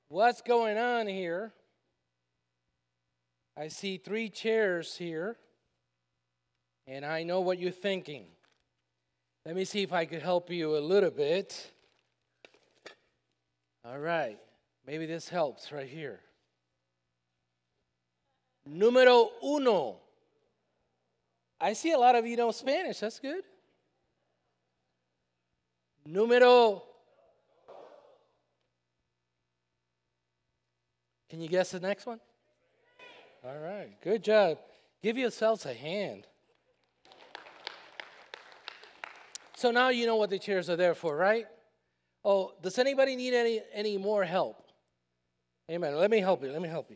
What's going on here? I see 3 chairs here, and I know what you're thinking. Let me see if I could help you a little bit. All right, maybe this helps right here. Número uno. I see a lot of you know Spanish. That's good. Número. Can you guess the next one? All right, good job. Give yourselves a hand. So now you know what the chairs are there for, right? Oh, does anybody need any more help? Amen. Let me help you.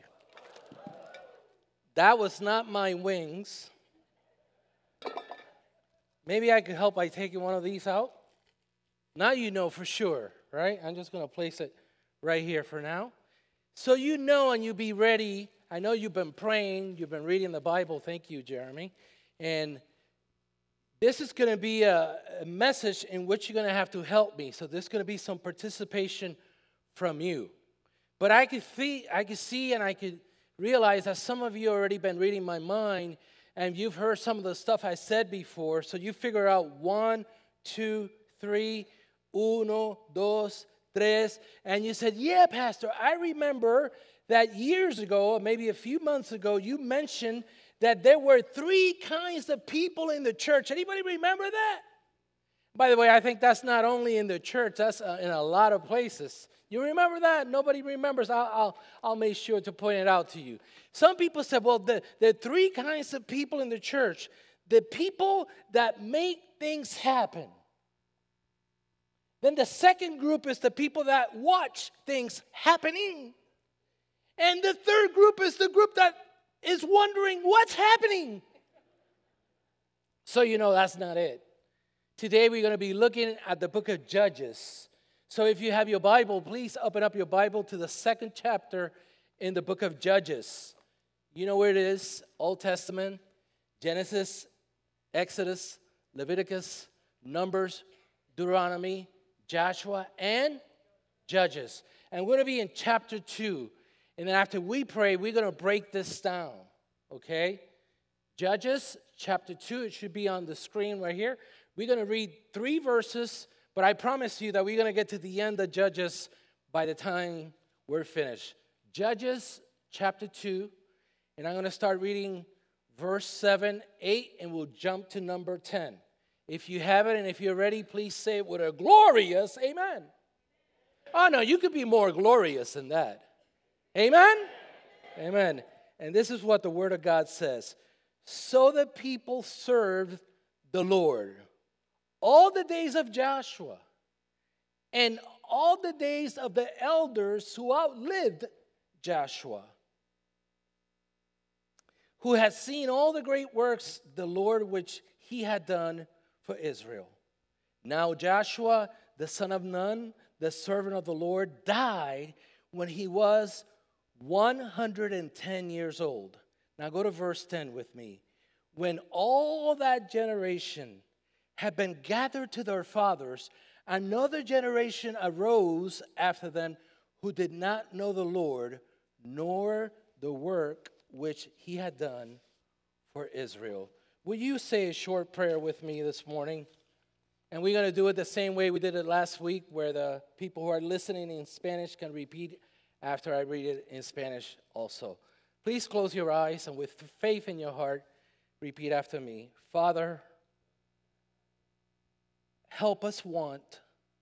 That was not my wings. Maybe I could help by taking one of these out. Now you know for sure, right? I'm just going to place it right here for now. So you know and you be ready. I know you've been praying. You've been reading the Bible. Thank you, Jeremy. And this is going to be a message in which you're going to have to help me. So there's going to be some participation from you. But I could see and I could realize that some of you already been reading my mind and you've heard some of the stuff I said before. So you figure out 1, 2, 3, uno, dos, tres. And you said, yeah, Pastor, I remember that years ago, or maybe a few months ago, you mentioned that there were 3 kinds of people in the church. Anybody remember that? By the way, I think that's not only in the church, that's in a lot of places. You remember that? Nobody remembers. I'll make sure to point it out to you. Some people said, well, there are 3 kinds of people in the church. The people that make things happen. Then the second group is the people that watch things happening. And the third group is the group that is wondering what's happening. So you know that's not it. Today we're going to be looking at the book of Judges. So if you have your Bible, please open up your Bible to the 2nd chapter in the book of Judges. You know where it is? Old Testament, Genesis, Exodus, Leviticus, Numbers, Deuteronomy, Joshua, and Judges. And we're going to be in chapter 2. And then after we pray, we're going to break this down, okay? Judges, chapter 2, it should be on the screen right here. We're going to read 3 verses, but I promise you that we're going to get to the end of Judges by the time we're finished. Judges, chapter 2, and I'm going to start reading verse 7, 8, and we'll jump to number 10. If you have it and if you're ready, please say it with a glorious amen. Oh, no, you could be more glorious than that. Amen? Amen. And this is what the Word of God says. So the people served the Lord all the days of Joshua and all the days of the elders who outlived Joshua, who had seen all the great works the Lord which he had done for Israel. Now Joshua, the son of Nun, the servant of the Lord, died when he was 110 years old. Now go to verse 10 with me. When all that generation had been gathered to their fathers, another generation arose after them who did not know the Lord, nor the work which he had done for Israel. Will you say a short prayer with me this morning? And we're going to do it the same way we did it last week, where the people who are listening in Spanish can repeat after I read it in Spanish also. Please close your eyes and with faith in your heart, repeat after me. Father, help us want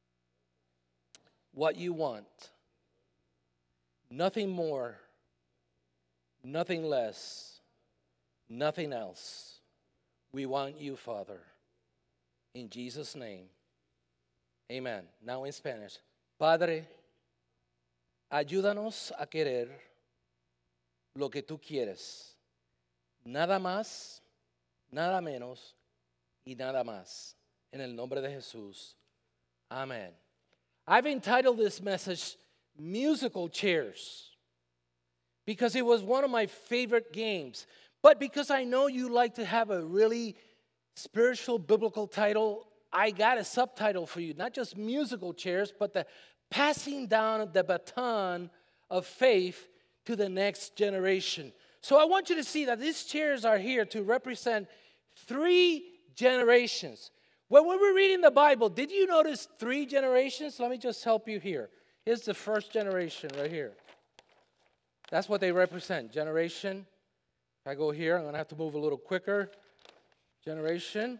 what you want. Nothing more, nothing less, nothing else. We want you, Father. In Jesus' name, amen. Now in Spanish. Padre, ayúdanos a querer lo que tú quieres. Nada más, nada menos y nada más. En el nombre de Jesús. Amen. I've entitled this message, Musical Chairs, because it was one of my favorite games. But because I know you like to have a really spiritual, biblical title, I got a subtitle for you. Not just musical chairs, but the passing down the baton of faith to the next generation. So I want you to see that these chairs are here to represent 3 generations. When we were reading the Bible, did you notice 3 generations? Let me just help you here. Here's the first generation right here. That's what they represent, generation. If I go here, I'm going to have to move a little quicker. Generation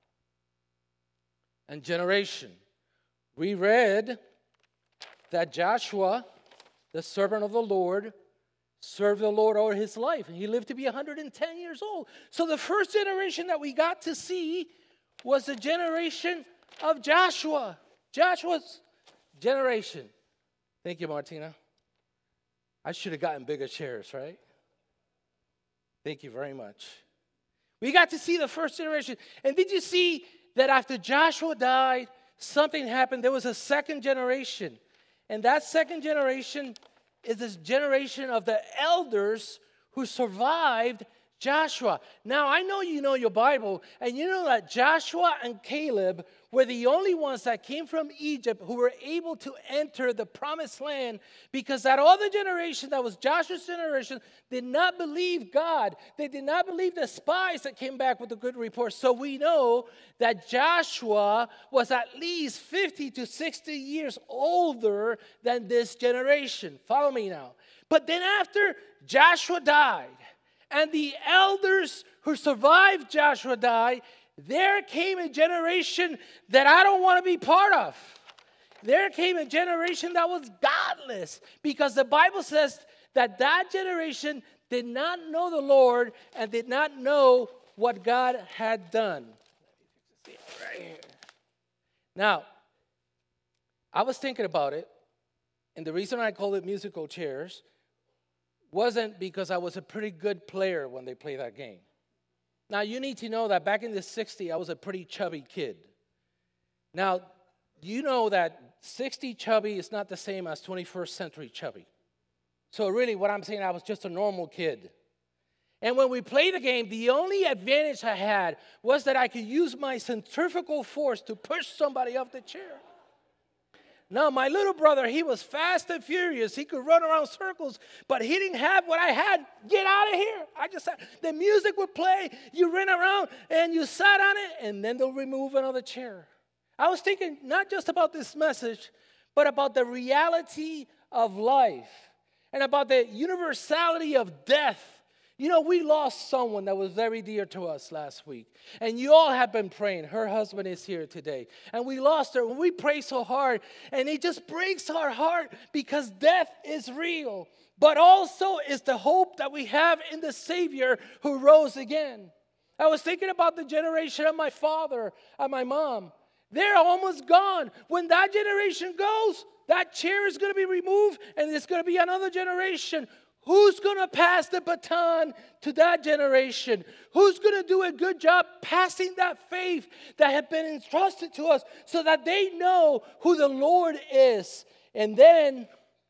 and generation. We read that Joshua, the servant of the Lord, served the Lord all his life, and he lived to be 110 years old. So the first generation that we got to see was the generation of Joshua. Joshua's generation. Thank you, Martina. I should have gotten bigger chairs, right? Thank you very much. We got to see the first generation. And did you see that after Joshua died, something happened? There was a second generation. And that second generation is this generation of the elders who survived Joshua. Now, I know you know your Bible, and you know that Joshua and Caleb were the only ones that came from Egypt who were able to enter the promised land, because that other generation, that was Joshua's generation, did not believe God. They did not believe the spies that came back with a good report. So we know that Joshua was at least 50 to 60 years older than this generation. Follow me now. But then after Joshua died, and the elders who survived Joshua died, there came a generation that I don't want to be part of. There came a generation that was godless, because the Bible says that that generation did not know the Lord and did not know what God had done. Right here. Now, I was thinking about it, and the reason I call it musical chairs wasn't because I was a pretty good player when they played that game. Now, you need to know that back in the 60s, I was a pretty chubby kid. Now, you know that 60 chubby is not the same as 21st century chubby. So really, what I'm saying, I was just a normal kid. And when we played the game, the only advantage I had was that I could use my centrifugal force to push somebody off the chair. Now, my little brother, he was fast and furious. He could run around circles, but he didn't have what I had. Get out of here. The music would play, you ran around, and you sat on it, and then they'll remove another chair. I was thinking not just about this message, but about the reality of life and about the universality of death. You know, we lost someone that was very dear to us last week. And you all have been praying. Her husband is here today. And we lost her. We pray so hard. And it just breaks our heart, because death is real. But also is the hope that we have in the Savior who rose again. I was thinking about the generation of my father and my mom. They're almost gone. When that generation goes, that chair is going to be removed, and it's going to be another generation. Who's going to pass the baton to that generation? Who's going to do a good job passing that faith that had been entrusted to us, so that they know who the Lord is? And then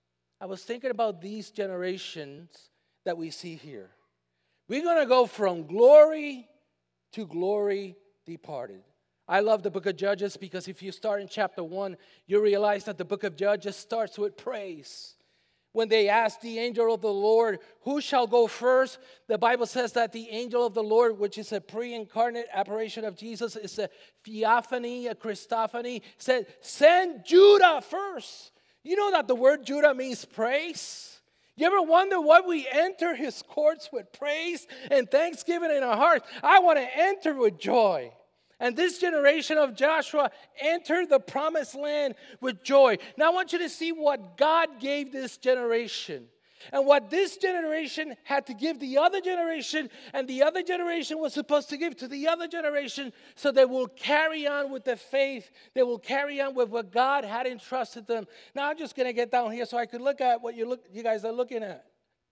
I was thinking about these generations that we see here. We're going to go from glory to glory departed. I love the book of Judges, because if you start in chapter 1, you realize that the book of Judges starts with praise. When they asked the angel of the Lord, who shall go first? The Bible says that the angel of the Lord, which is a pre-incarnate apparition of Jesus, is a theophany, a Christophany, said, send Judah first. You know that the word Judah means praise? You ever wonder why we enter his courts with praise and thanksgiving in our hearts? I want to enter with joy. And this generation of Joshua entered the promised land with joy. Now I want you to see what God gave this generation, and what this generation had to give the other generation, and the other generation was supposed to give to the other generation, so they will carry on with the faith. They will carry on with what God had entrusted them. Now I'm just going to get down here so I could look at what you guys are looking at.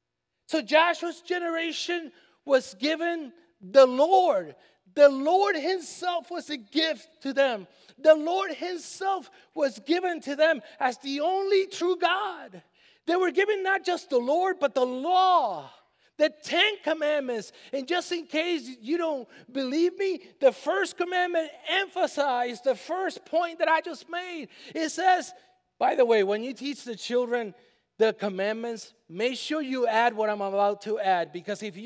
So Joshua's generation was given the Lord. The Lord himself was a gift to them. The Lord himself was given to them as the only true God. They were given not just the Lord, but the law, the 10 commandments. And just in case you don't believe me, the first commandment emphasized the first point that I just made. It says, by the way, when you teach the children the commandments, make sure you add what I'm about to add. Because if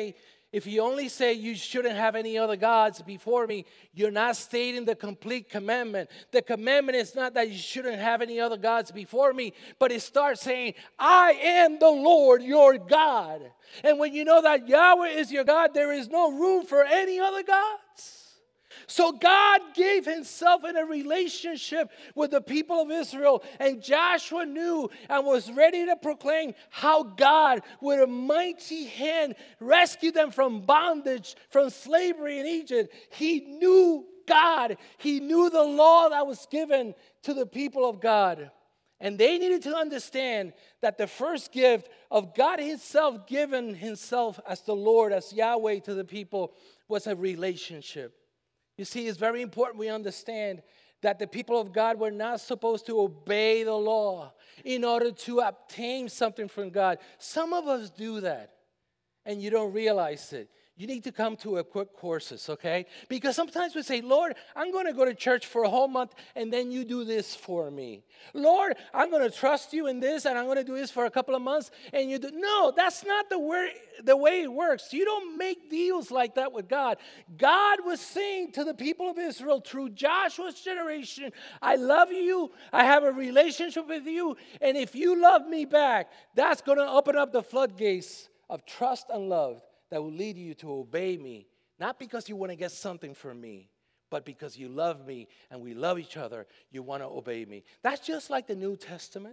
you only say you shouldn't have any other gods before me, you're not stating the complete commandment. The commandment is not that you shouldn't have any other gods before me, but it starts saying, I am the Lord your God. And when you know that Yahweh is your God, there is no room for any other gods. So God gave himself in a relationship with the people of Israel. And Joshua knew and was ready to proclaim how God, with a mighty hand, rescued them from bondage, from slavery in Egypt. He knew God. He knew the law that was given to the people of God. And they needed to understand that the first gift of God himself, giving himself as the Lord, as Yahweh to the people, was a relationship. You see, it's very important we understand that the people of God were not supposed to obey the law in order to obtain something from God. Some of us do that, and you don't realize it. You need to come to equip courses, okay? Because sometimes we say, Lord, I'm going to go to church for a whole month, and then you do this for me. Lord, I'm going to trust you in this, and I'm going to do this for a couple of months, and you do. No, that's not the way it works. You don't make deals like that with God. God was saying to the people of Israel through Joshua's generation, I love you, I have a relationship with you, and if you love me back, that's going to open up the floodgates of trust and love that will lead you to obey me, not because you want to get something from me, but because you love me and we love each other, you want to obey me. That's just like the New Testament.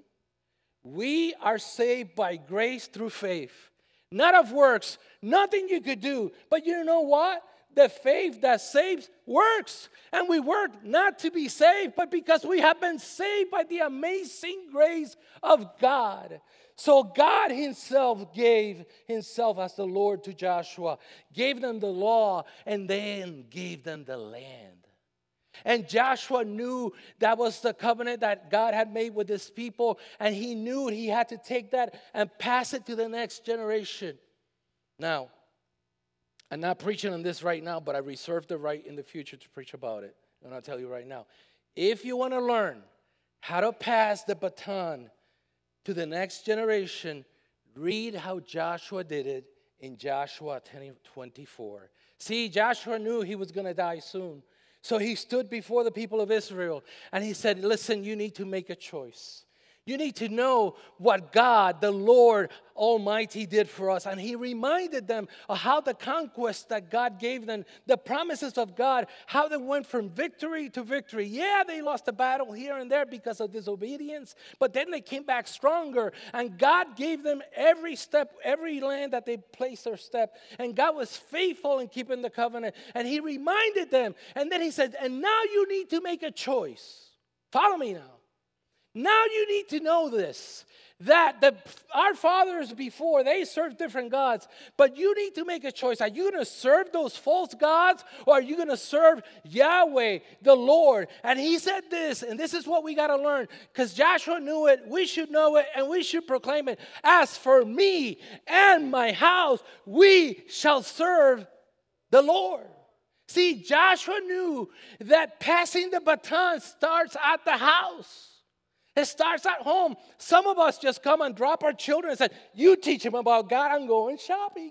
We are saved by grace through faith, not of works, nothing you could do. But you know what? The faith that saves works. And we work not to be saved, but because we have been saved by the amazing grace of God. So God himself gave himself as the Lord to Joshua, gave them the law, and then gave them the land. And Joshua knew that was the covenant that God had made with his people, and he knew he had to take that and pass it to the next generation. Now, I'm not preaching on this right now, but I reserve the right in the future to preach about it. And I'll tell you right now, if you want to learn how to pass the baton to the next generation, read how Joshua did it in Joshua 10:24. See, Joshua knew he was going to die soon. So he stood before the people of Israel and he said, listen, you need to make a choice. You need to know what God, the Lord Almighty, did for us. And he reminded them of how the conquest that God gave them, the promises of God, how they went from victory to victory. Yeah, they lost a battle here and there because of disobedience, but then they came back stronger. And God gave them every step, every land that they placed their step. And God was faithful in keeping the covenant. And he reminded them. And then he said, and now you need to make a choice. Follow me now. Now you need to know this, that our fathers before, they served different gods, but you need to make a choice. Are you going to serve those false gods, or are you going to serve Yahweh, the Lord? And he said this, and this is what we got to learn, because Joshua knew it, we should know it, and we should proclaim it. As for me and my house, we shall serve the Lord. See, Joshua knew that passing the baton starts at the house. It starts at home. Some of us just come and drop our children and say, you teach them about God, I'm going shopping.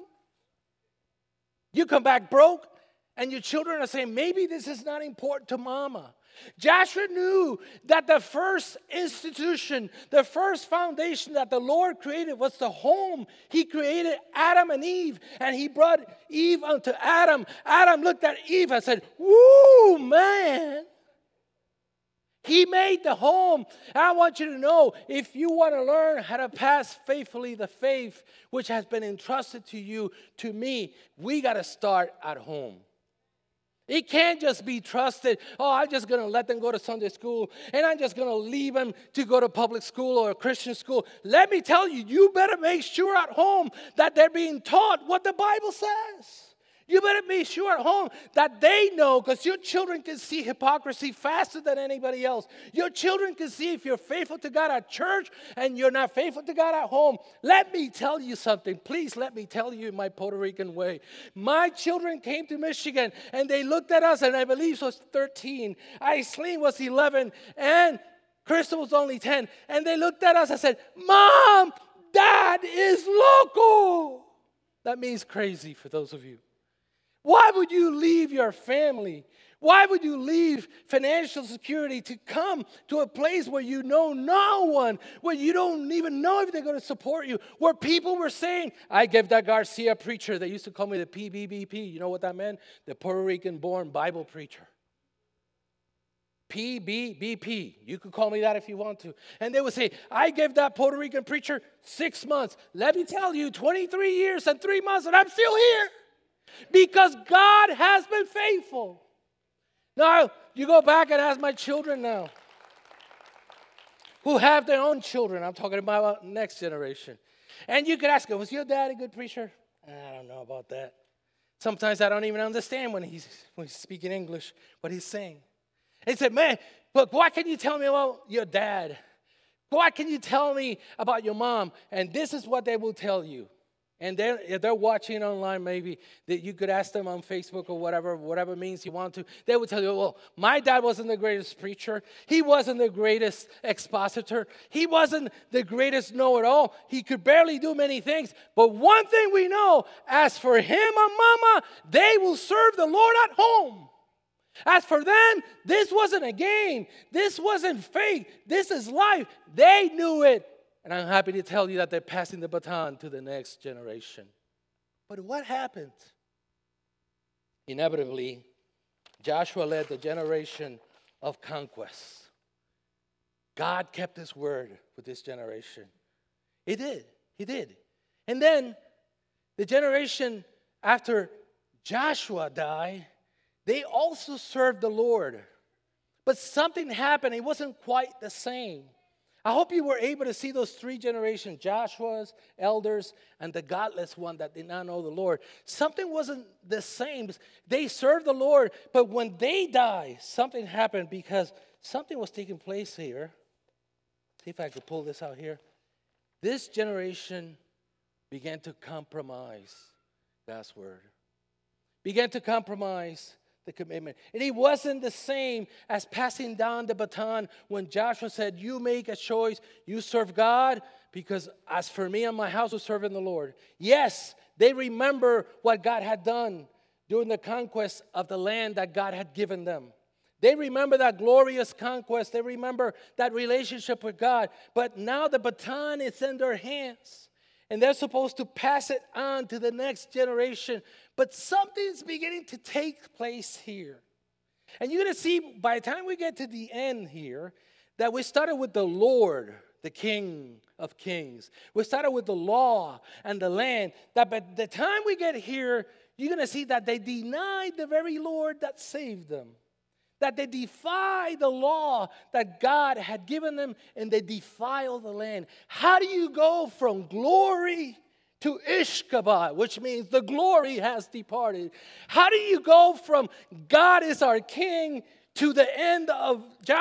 You come back broke, and your children are saying, maybe this is not important to mama. Joshua knew that the first institution, the first foundation that the Lord created was the home. He created Adam and Eve, and he brought Eve unto Adam. Adam looked at Eve and said, woo, man. He made the home. And I want you to know, if you want to learn how to pass faithfully the faith which has been entrusted to you, to me, we got to start at home. It can't just be trusted, oh, I'm just going to let them go to Sunday school, and I'm just going to leave them to go to public school or a Christian school. Let me tell you, you better make sure at home that they're being taught what the Bible says. You better be sure at home that they know, because your children can see hypocrisy faster than anybody else. Your children can see if you're faithful to God at church and you're not faithful to God at home. Let me tell you something. Please let me tell you in my Puerto Rican way. My children came to Michigan and they looked at us, and I believe it was 13. Aislinn was 11. And Crystal was only 10. And they looked at us and said, Mom, Dad is loco. That means crazy for those of you. Why would you leave your family? Why would you leave financial security to come to a place where you know no one, where you don't even know if they're going to support you, where people were saying, I gave that Garcia preacher, they used to call me the PBBP. You know what that meant? The Puerto Rican-born Bible preacher. PBBP. You could call me that if you want to. And they would say, I gave that Puerto Rican preacher 6 months. Let me tell you, 23 years and 3 months, and I'm still here. Because God has been faithful. Now, you go back and ask my children now, who have their own children. I'm talking about next generation. And you could ask them, was your dad a good preacher? I don't know about that. Sometimes I don't even understand when he's speaking English, what he's saying. He said, man, but what can you tell me about your dad? What can you tell me about your mom? And this is what they will tell you. And if they're watching online, maybe that you could ask them on Facebook or whatever means you want to. They would tell you, well, my dad wasn't the greatest preacher. He wasn't the greatest expositor. He wasn't the greatest know-it-all. He could barely do many things. But one thing we know, as for him and mama, they will serve the Lord at home. As for them, this wasn't a game. This wasn't fake. This is life. They knew it. And I'm happy to tell you that they're passing the baton to the next generation. But what happened? Inevitably, Joshua led the generation of conquest. God kept his word with this generation. He did. He did. And then the generation after Joshua died, they also served the Lord. But something happened. It wasn't quite the same. I hope you were able to see those three generations, Joshua's, elders, and the godless one that did not know the Lord. Something wasn't the same. They served the Lord, but when they died, something happened because something was taking place here. See if I could pull this out here. This generation began to compromise God's word. Began to compromise the commitment. And it wasn't the same as passing down the baton when Joshua said, you make a choice, you serve God, because as for me and my house, we're serving the Lord. Yes, they remember what God had done during the conquest of the land that God had given them. They remember that glorious conquest. They remember that relationship with God. But now the baton is in their hands. And they're supposed to pass it on to the next generation. But something's beginning to take place here. And you're going to see by the time we get to the end here that we started with the Lord, the King of Kings. We started with the law and the land. That by the time we get here, you're going to see that they denied the very Lord that saved them. That they defy the law that God had given them, and they defile the land. How do you go from glory to Ishkabah, which means the glory has departed? How do you go from God is our king to the end of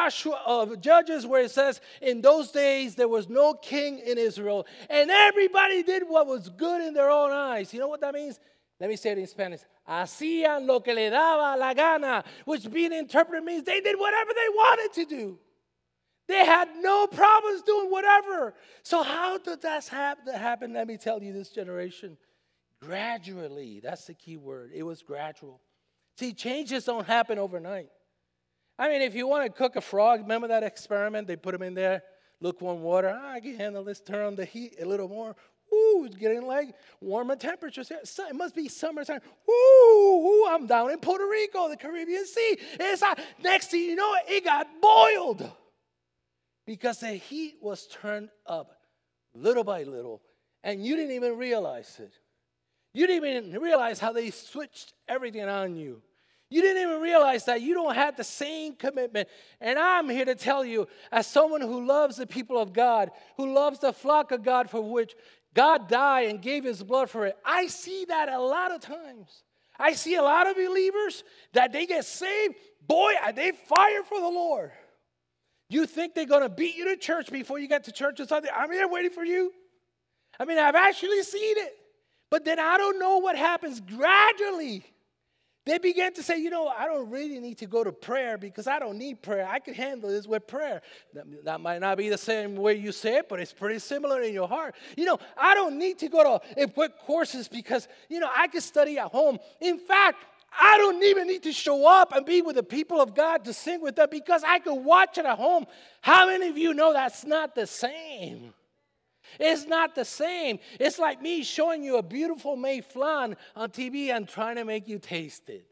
Judges, where it says, in those days there was no king in Israel, and everybody did what was good in their own eyes? You know what that means? Let me say it in Spanish. Hacían lo que le daba la gana, which being interpreted means they did whatever they wanted to do. They had no problems doing whatever. So how did that happen? Let me tell you, this generation. Gradually. That's the key word. It was gradual. See, changes don't happen overnight. I mean, if you want to cook a frog, remember that experiment? They put them in there, lukewarm water. I can handle this. Turn on the heat a little more. Ooh, it's getting like warmer temperatures. It must be summertime. Ooh, I'm down in Puerto Rico, the Caribbean Sea. Next thing you know, it got boiled. Because the heat was turned up little by little. And you didn't even realize it. You didn't even realize how they switched everything on you. You didn't even realize that you don't have the same commitment. And I'm here to tell you, as someone who loves the people of God, who loves the flock of God for which God died and gave his blood for it, I see that a lot of times. I see a lot of believers that they get saved, boy, they fire for the Lord. You think they're going to beat you to church before you get to church or something? I'm here waiting for you. I mean, I've actually seen it. But then I don't know what happens gradually. They began to say, I don't really need to go to prayer because I don't need prayer. I can handle this with prayer. That might not be the same way you say it, but it's pretty similar in your heart. I don't need to go to equip courses because, I can study at home. In fact, I don't even need to show up and be with the people of God to sing with them because I can watch it at home. How many of you know that's not the same? It's not the same. It's like me showing you a beautiful made flan on TV and trying to make you taste it.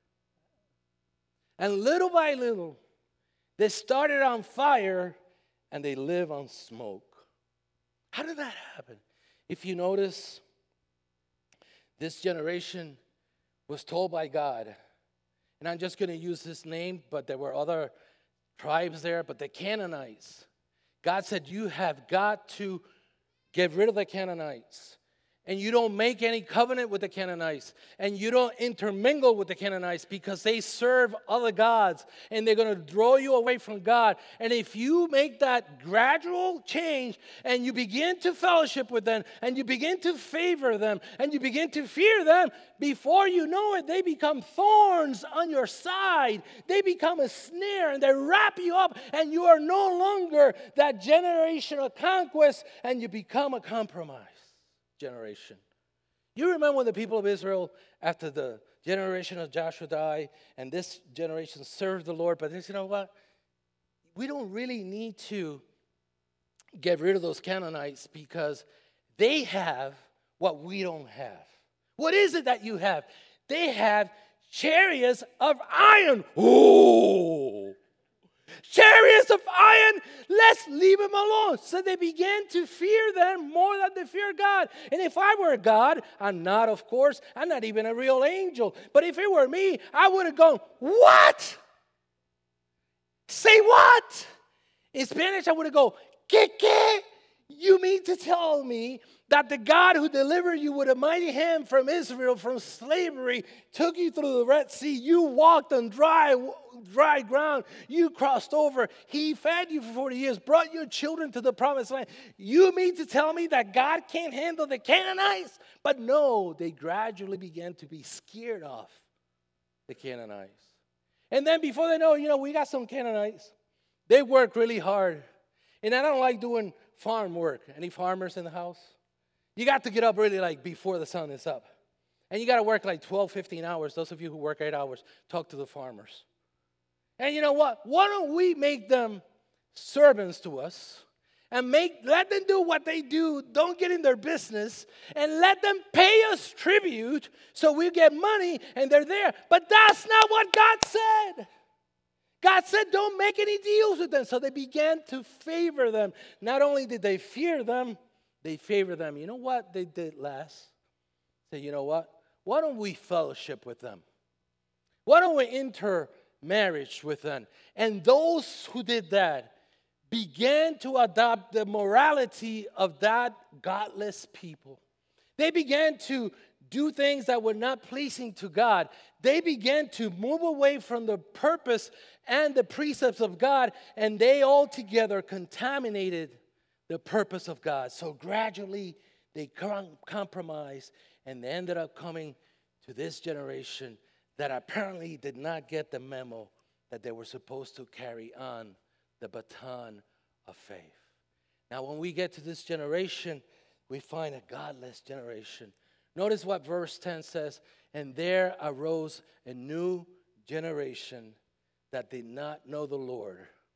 And little by little, they started on fire and they live on smoke. How did that happen? If you notice, this generation was told by God, and I'm just going to use this name, but there were other tribes there, but the Canaanites. God said, you have got to get rid of the Canaanites. And you don't make any covenant with the Canaanites. And you don't intermingle with the Canaanites because they serve other gods. And they're going to draw you away from God. And if you make that gradual change and you begin to fellowship with them and you begin to favor them and you begin to fear them, before you know it, they become thorns on your side. They become a snare and they wrap you up. And you are no longer that generation of conquest and you become a compromise generation. You remember when the people of Israel, after the generation of Joshua died, and this generation served the Lord, but they said, you know what? We don't really need to get rid of those Canaanites because they have what we don't have. What is it that you have? They have chariots of iron. Oh! Chariots of iron, let's leave them alone. So they began to fear them more than they fear God. And if I were God, I'm not, of course, I'm not even a real angel. But if it were me, I would have gone, what? Say what? In Spanish, I would have gone, ¿qué? You mean to tell me that the God who delivered you with a mighty hand from Israel, from slavery, took you through the Red Sea, you walked on dry ground, you crossed over, He fed you for 40 years, brought your children to the promised land. You mean to tell me that God can't handle the Canaanites? But no, they gradually began to be scared of the Canaanites. And then before they know, we got some Canaanites. They work really hard. And I don't like doing farm work. Any farmers in the house? You got to get up really before the sun is up. And you got to work 12, 15 hours. Those of you who work 8 hours, talk to the farmers. And you know what? Why don't we make them servants to us and let them do what they do, don't get in their business, and let them pay us tribute so we get money and they're there. But that's not what God said. God said, don't make any deals with them. So they began to favor them. Not only did they fear them, they favored them. You know what they did last? Say, you know what? Why don't we fellowship with them? Why don't we enter marriage with them? And those who did that began to adopt the morality of that godless people. They began to do things that were not pleasing to God. They began to move away from the purpose and the precepts of God, and they altogether contaminated the purpose of God. So gradually they compromised, and they ended up coming to this generation that apparently did not get the memo that they were supposed to carry on the baton of faith. Now, when we get to this generation, we find a godless generation. Notice what verse 10 says, and there arose a new generation that did not know the Lord,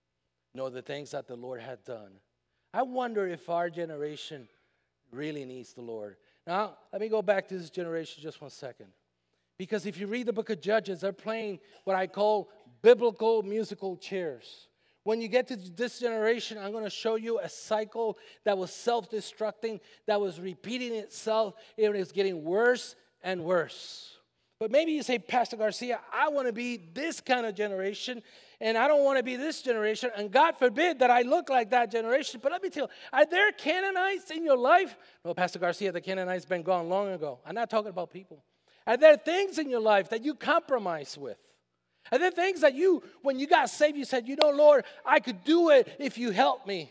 nor the things that the Lord had done. I wonder if our generation really needs the Lord. Now, let me go back to this generation just 1 second. Because if you read the book of Judges, they're playing what I call biblical musical chairs. When you get to this generation, I'm going to show you a cycle that was self-destructing, that was repeating itself. It was getting worse and worse. But maybe you say, Pastor Garcia, I want to be this kind of generation, and I don't want to be this generation, and God forbid that I look like that generation. But let me tell you, are there Canaanites in your life? No, Pastor Garcia, the Canaanites been gone long ago. I'm not talking about people. Are there things in your life that you compromise with? Are there things that when you got saved, you said, Lord, I could do it if you help me.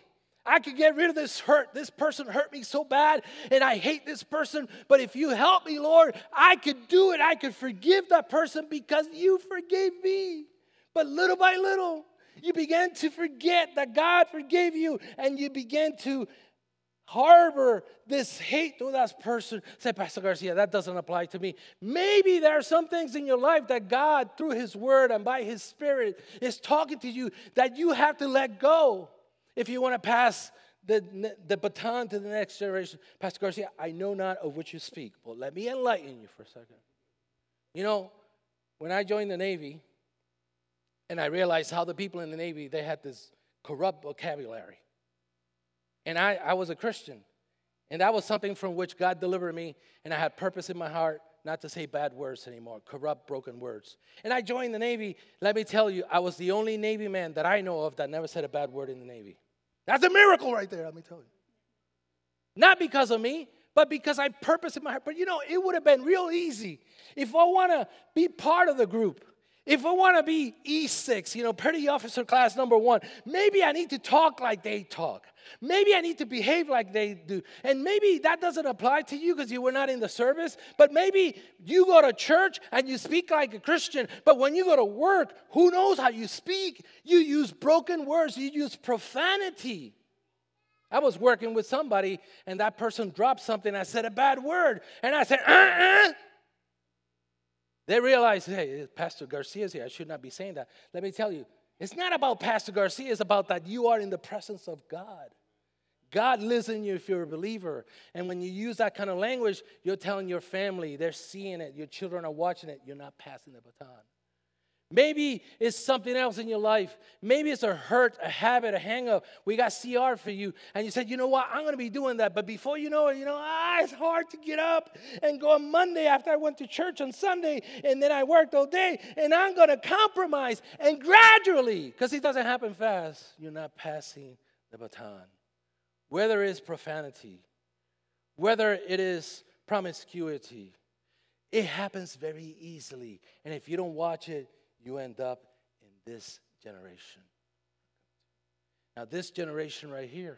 I could get rid of this hurt. This person hurt me so bad, and I hate this person. But if you help me, Lord, I could do it. I could forgive that person because you forgave me. But little by little, you began to forget that God forgave you, and you began to harbor this hate to that person. Say, Pastor Garcia, that doesn't apply to me. Maybe there are some things in your life that God, through His Word and by His Spirit, is talking to you that you have to let go if you want to pass the baton to the next generation. Pastor Garcia, I know not of which you speak, but let me enlighten you for a second. You know, when I joined the Navy, and I realized how the people in the Navy, they had this corrupt vocabulary. And I was a Christian. And that was something from which God delivered me. And I had purpose in my heart not to say bad words anymore, corrupt, broken words. And I joined the Navy. Let me tell you, I was the only Navy man that I know of that never said a bad word in the Navy. That's a miracle right there, let me tell you. Not because of me, but because I purpose in my heart. But you know, it would have been real easy if I want to be part of the group. If I want to be E6, petty officer class number 1, maybe I need to talk like they talk. Maybe I need to behave like they do. And maybe that doesn't apply to you because you were not in the service. But maybe you go to church and you speak like a Christian. But when you go to work, who knows how you speak? You use broken words. You use profanity. I was working with somebody and that person dropped something. I said a bad word. And I said, They realized, hey, Pastor Garcia's here. I should not be saying that. Let me tell you, it's not about Pastor Garcia. It's about that you are in the presence of God. God lives in you if you're a believer. And when you use that kind of language, you're telling your family, they're seeing it. Your children are watching it. You're not passing the baton. Maybe it's something else in your life. Maybe it's a hurt, a habit, a hang-up. We got CR for you. And you said, you know what, I'm going to be doing that. But before you know it, it's hard to get up and go on Monday after I went to church on Sunday. And then I worked all day. And I'm going to compromise. And gradually, because it doesn't happen fast, you're not passing the baton. Whether it's profanity, whether it is promiscuity, it happens very easily. And if you don't watch it, you end up in this generation. Now, this generation right here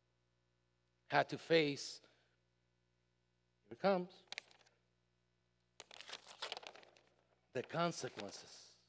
had to face, here it comes, the consequences.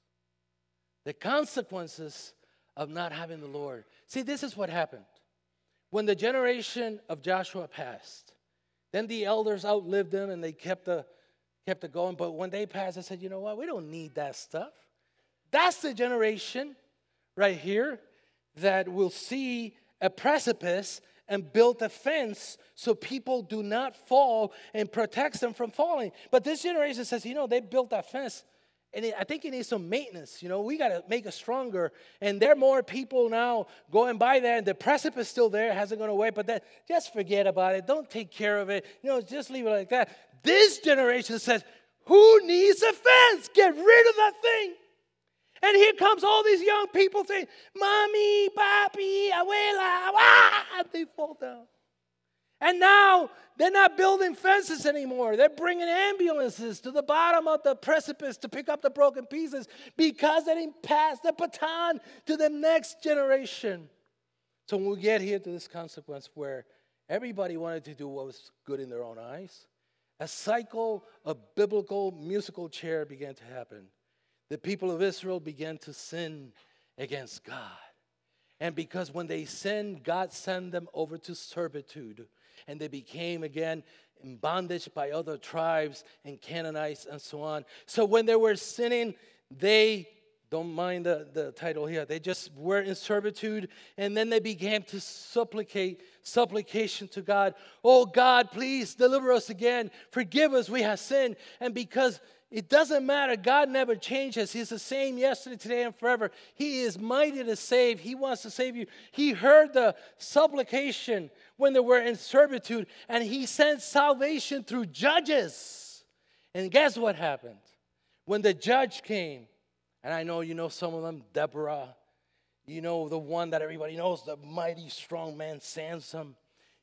The consequences of not having the Lord. See, this is what happened. When the generation of Joshua passed, then the elders outlived them and they kept it going. But when they passed, they said, you know what, we don't need that stuff. That's the generation right here that will see a precipice and build a fence so people do not fall and protects them from falling. But this generation says, they built that fence, and I think it needs some maintenance. We got to make it stronger. And there are more people now going by there, and the precipice is still there. It hasn't gone away, but then just forget about it. Don't take care of it. Just leave it like that. This generation says, who needs a fence? Get rid of that thing. And here comes all these young people saying, Mommy, Papi, Abuela, and they fall down. And now they're not building fences anymore. They're bringing ambulances to the bottom of the precipice to pick up the broken pieces because they didn't pass the baton to the next generation. So when we get here to this consequence where everybody wanted to do what was good in their own eyes, a cycle of biblical musical chair began to happen. The people of Israel began to sin against God. And because when they sinned, God sent them over to servitude. And they became again in bondage by other tribes and Canaanites and so on. So when they were sinning, they, don't mind the title here, they just were in servitude. And then they began to supplication to God. Oh God, please deliver us again. Forgive us, we have sinned. And because it doesn't matter. God never changes. He's the same yesterday, today, and forever. He is mighty to save. He wants to save you. He heard the supplication when they were in servitude, and He sent salvation through judges. And guess what happened? When the judge came, and I know you know some of them, Deborah, the one that everybody knows, the mighty strong man, Samson.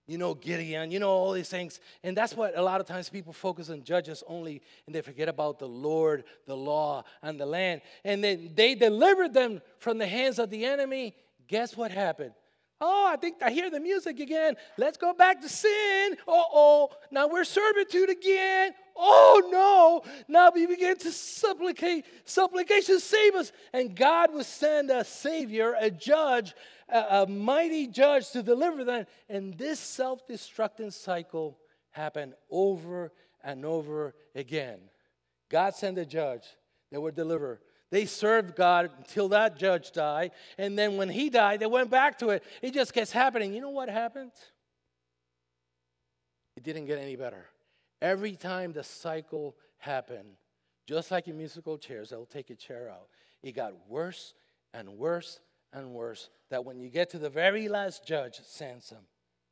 Gideon, all these things. And that's what a lot of times people focus on judges only, and they forget about the Lord, the law, and the land. And then they delivered them from the hands of the enemy. Guess what happened? Oh, I think I hear the music again. Let's go back to sin. Uh-oh, now we're servitude again. Oh, no. Now we begin to supplicate. Supplication, save us. And God will send a Savior, a judge, a mighty judge to deliver them. And this self-destructing cycle happened over and over again. God sent a judge. They were delivered. They served God until that judge died. And then when he died, they went back to it. It just keeps happening. You know what happened? It didn't get any better. Every time the cycle happened, just like in musical chairs, they'll take a chair out. It got worse and worse and worse. That when you get to the very last judge, Samson,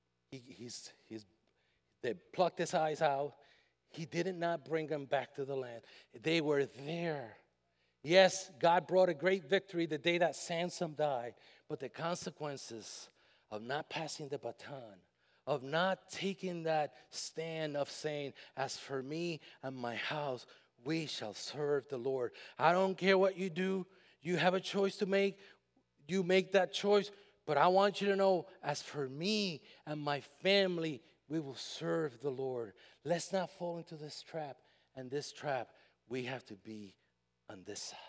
they plucked his eyes out. He did not bring them back to the land. They were there. Yes, God brought a great victory the day that Samson died, but the consequences of not passing the baton, of not taking that stand of saying, as for me and my house, we shall serve the Lord. I don't care what you do. You have a choice to make. You make that choice. But I want you to know, as for me and my family, we will serve the Lord. Let's not fall into this trap. And this trap, we have to be on this side.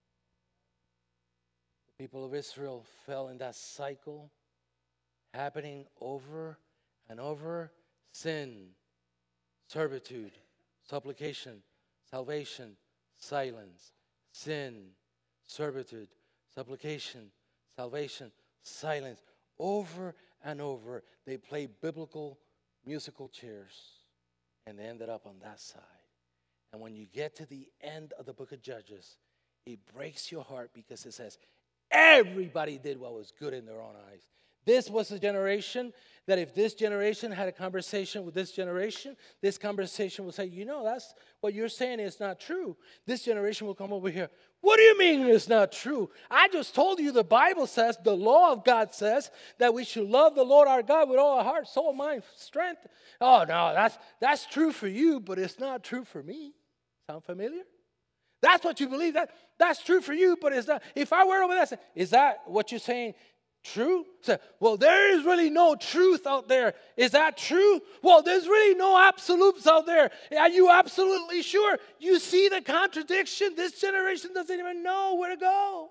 The people of Israel fell in that cycle, happening over and over. Sin, servitude, supplication, salvation, silence. Sin, servitude, supplication, salvation, silence. Over and over, they played biblical musical chairs, and they ended up on that side. And when you get to the end of the book of Judges, it breaks your heart because it says everybody did what was good in their own eyes. This was a generation that if this generation had a conversation with this conversation will say, you know, that's what you're saying is not true. This generation will come over here. What do you mean it's not true? I just told you the Bible says, the law of God says that we should love the Lord our God with all our heart, soul, mind, strength. Oh, no, that's true for you, but it's not true for me. Sound familiar? That's what you believe. That's true for you, but it's not. If I were over there, say, is that what you're saying true? Say, well, there is really no truth out there. Is that true? Well, there's really no absolutes out there. Are you absolutely sure? You see the contradiction? This generation doesn't even know where to go.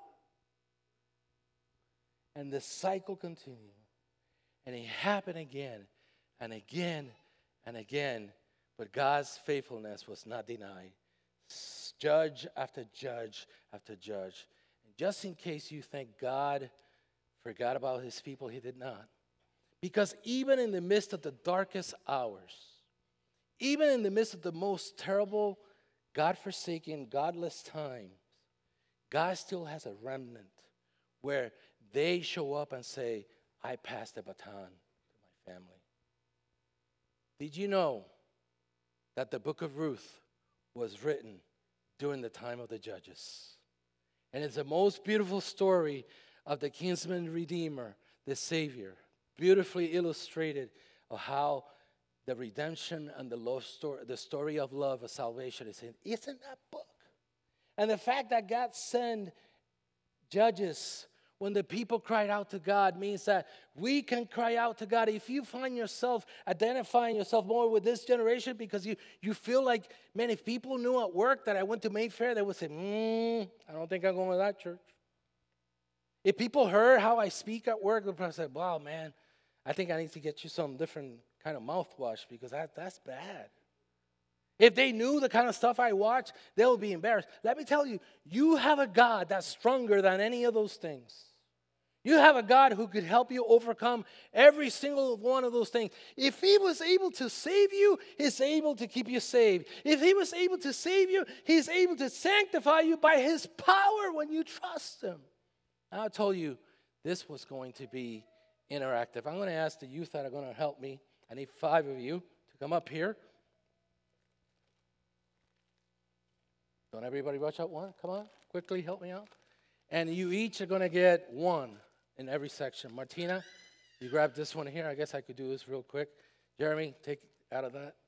And the cycle continued. And it happened again and again and again. But God's faithfulness was not denied. Judge after judge after judge. And just in case you think God forgot about his people, he did not. Because even in the midst of the darkest hours, even in the midst of the most terrible, God-forsaken, godless times, God still has a remnant where they show up and say, I passed the baton to my family. Did you know that the book of Ruth was written during the time of the judges? And it's the most beautiful story of the kinsman redeemer, the Savior, beautifully illustrated of how the redemption and the love story, the story of love of salvation is in. It's in that book. And the fact that God sent judges when the people cried out to God means that we can cry out to God. If you find yourself identifying yourself more with this generation because you feel like, man, if people knew at work that I went to Mayfair, they would say, I don't think I'm going to that church. If people heard how I speak at work, they'll probably say, wow, man, I think I need to get you some different kind of mouthwash because that's bad. If they knew the kind of stuff I watch, they would be embarrassed. Let me tell you, you have a God that's stronger than any of those things. You have a God who could help you overcome every single one of those things. If he was able to save you, he's able to keep you saved. If he was able to save you, he's able to sanctify you by his power when you trust him. I told you this was going to be interactive. I'm going to ask the youth that are going to help me. I need 5 of you to come up here. Don't everybody rush out one? Come on, quickly help me out. And you each are going to get 1 in every section. Martina, you grab this one here. I guess I could do this real quick. Jeremy, take out of that.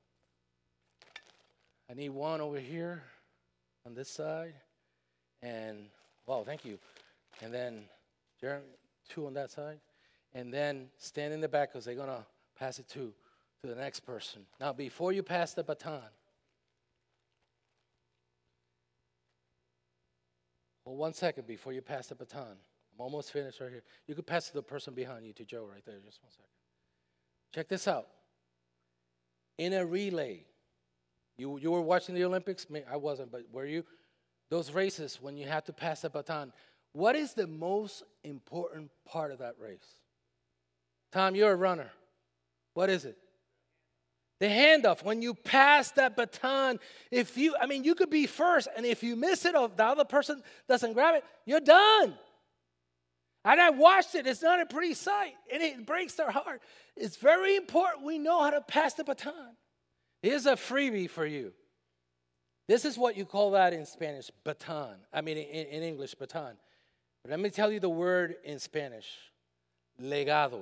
I need 1 over here on this side. And, wow, thank you. And then, Jeremy, 2 on that side. and then stand in the back because they're going to pass it to the next person. Now, before you pass the baton, well, 1 second before you pass the baton. I'm almost finished right here. You could pass it to the person behind you, to Joe right there. Just 1 second. Check this out. In a relay, you were watching the Olympics? I wasn't, but were you? Those races, when you have to pass the baton, what is the most important part of that race? Tom, you're a runner. What is it? The handoff. When you pass that baton, you could be first, and if you miss it or the other person doesn't grab it, you're done. And I watched it. It's not a pretty sight, and it breaks their heart. It's very important we know how to pass the baton. Here's a freebie for you. This is what you call that in Spanish, baton. In English, baton. But let me tell you the word in Spanish, legado.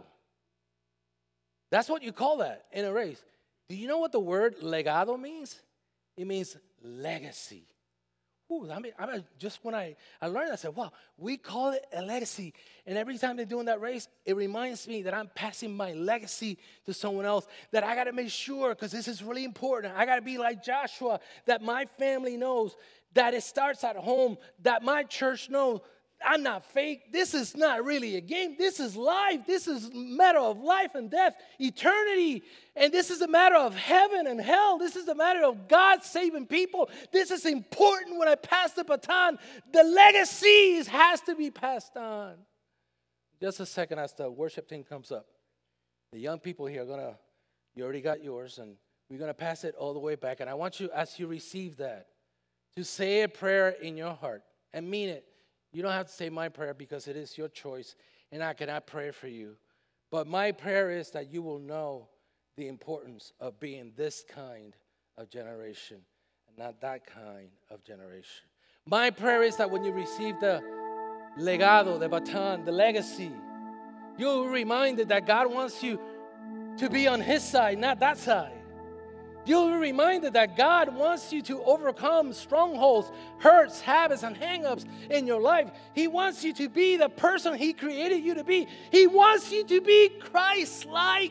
That's what you call that in a race. Do you know what the word legado means? It means legacy. Ooh, just when I learned, I said, wow, we call it a legacy. And every time they're doing that race, it reminds me that I'm passing my legacy to someone else, that I got to make sure, because this is really important. I got to be like Joshua, that my family knows, that it starts at home, that my church knows. I'm not fake. This is not really a game. This is life. This is a matter of life and death, eternity. And this is a matter of heaven and hell. This is a matter of God saving people. This is important when I pass the baton. The legacy has to be passed on. Just a second as the worship team comes up. The young people here you already got yours, and we're going to pass it all the way back. And I want you, as you receive that, to say a prayer in your heart and mean it. You don't have to say my prayer because it is your choice, and I cannot pray for you. But my prayer is that you will know the importance of being this kind of generation and not that kind of generation. My prayer is that when you receive the legado, the baton, the legacy, you'll be reminded that God wants you to be on His side, not that side. You'll be reminded that God wants you to overcome strongholds, hurts, habits, and hang-ups in your life. He wants you to be the person He created you to be. He wants you to be Christ-like.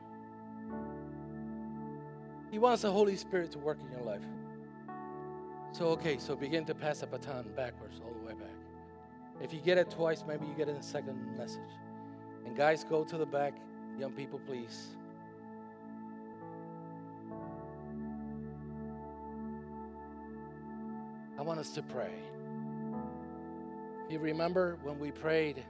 He wants the Holy Spirit to work in your life. So begin to pass the baton backwards, all the way back. If you get it twice, maybe you get it in the second message. And guys, go to the back. Young people, please. I want us to pray. You remember when we prayed,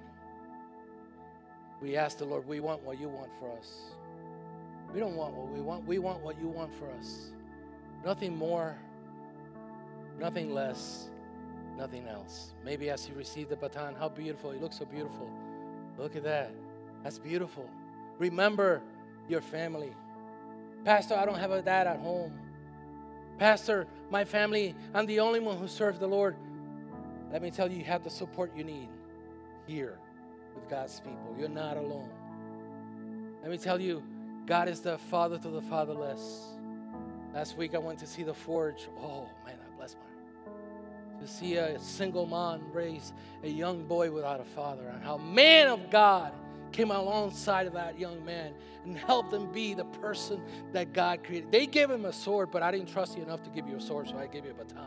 we asked the Lord, we want what you want for us. We don't want what we want what you want for us. Nothing more, nothing less, nothing else. Maybe as you receive the baton, how beautiful, it looks so beautiful. Look at that, that's beautiful. Remember your family. Pastor, I don't have a dad at home. Pastor, my family, I'm the only one who serves the Lord. Let me tell you, you have the support you need here with God's people. You're not alone. Let me tell you, God is the father to the fatherless. Last week I went to see the Forge. Oh, man, that blessed my heart. To see a single mom raise a young boy without a father, and how man of God came alongside of that young man and helped him be the person that God created. They gave him a sword, but I didn't trust you enough to give you a sword, so I gave you a baton.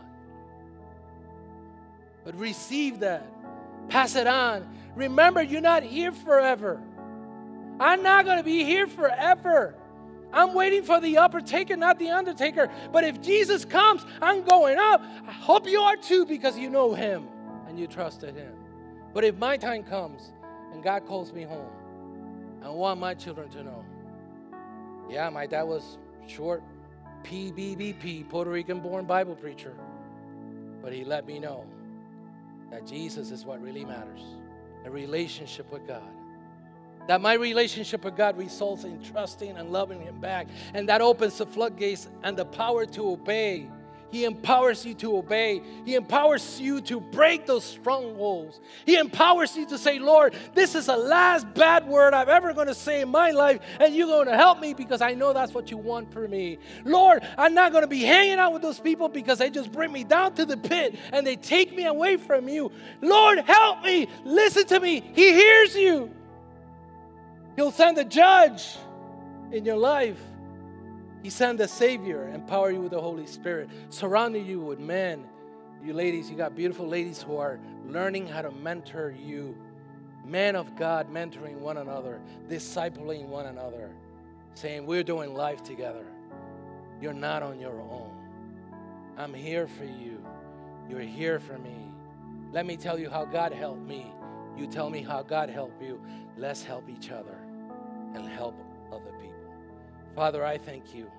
But receive that. Pass it on. Remember, you're not here forever. I'm not going to be here forever. I'm waiting for the upper-taker, not the undertaker. But if Jesus comes, I'm going up. I hope you are too, because you know Him and you trusted Him. But if my time comes and God calls me home, I want my children to know, yeah, my dad was short, PBBP, Puerto Rican-born Bible preacher. But he let me know that Jesus is what really matters, a relationship with God. That my relationship with God results in trusting and loving Him back. And that opens the floodgates and the power to obey. He empowers you to obey. He empowers you to break those strongholds. He empowers you to say, Lord, this is the last bad word I'm ever going to say in my life, and you're going to help me because I know that's what you want for me. Lord, I'm not going to be hanging out with those people because they just bring me down to the pit and they take me away from you. Lord, help me. Listen to me. He hears you. He'll send a judge in your life. He sent a Savior, empower you with the Holy Spirit, surrounding you with men. You ladies, you got beautiful ladies who are learning how to mentor you. Men of God mentoring one another, discipling one another, saying, we're doing life together. You're not on your own. I'm here for you. You're here for me. Let me tell you how God helped me. You tell me how God helped you. Let's help each other and help other people. Father, I thank you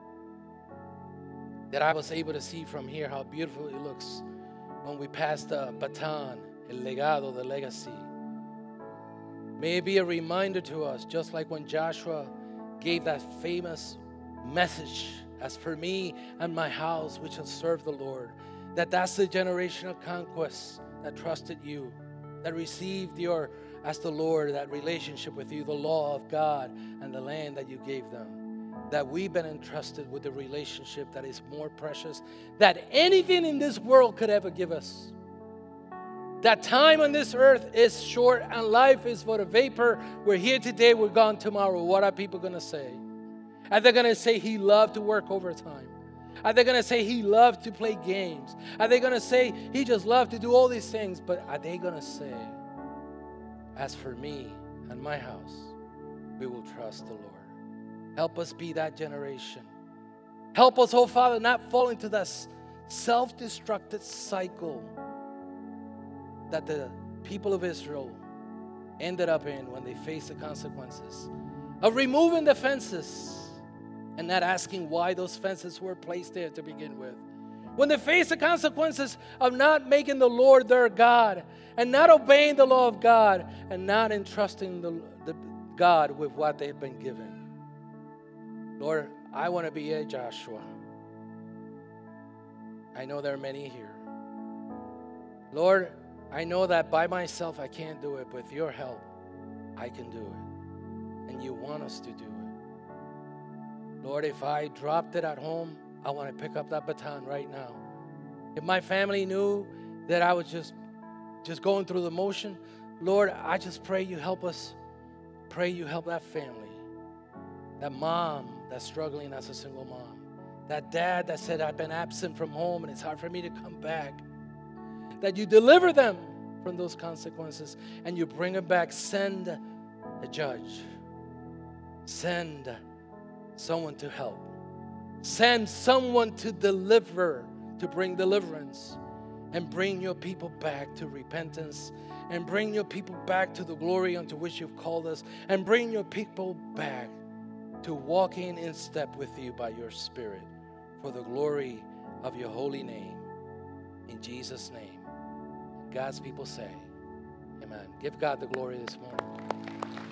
that I was able to see from here how beautiful it looks when we pass the baton, el legado, the legacy. May it be a reminder to us, just like when Joshua gave that famous message, as for me and my house, we shall serve the Lord, that's the generation of conquest that trusted you, that received your, as the Lord, that relationship with you, the law of God and the land that you gave them. That we've been entrusted with a relationship that is more precious than anything in this world could ever give us. That time on this earth is short and life is but a vapor. We're here today, we're gone tomorrow. What are people going to say? Are they going to say he loved to work overtime? Are they going to say he loved to play games? Are they going to say he just loved to do all these things? But are they going to say, as for me and my house, we will trust the Lord? Help us be that generation. Help us, oh Father, not fall into that self-destructive cycle that the people of Israel ended up in when they faced the consequences of removing the fences and not asking why those fences were placed there to begin with. When they faced the consequences of not making the Lord their God and not obeying the law of God and not entrusting the God with what they've been given. Lord, I want to be a Joshua. I know there are many here. Lord, I know that by myself I can't do it, but with your help, I can do it. And you want us to do it. Lord, if I dropped it at home, I want to pick up that baton right now. If my family knew that I was just going through the motion, Lord, I just pray you help us. Pray you help that family. That mom that's struggling as a single mom. That dad that said, I've been absent from home and it's hard for me to come back. That you deliver them from those consequences and you bring them back. Send a judge. Send someone to help. Send someone to deliver, to bring deliverance. And bring your people back to repentance. And bring your people back to the glory unto which you've called us. And bring your people back to walking in step with you by your Spirit for the glory of your holy name. In Jesus' name. God's people say, amen. Give God the glory this morning.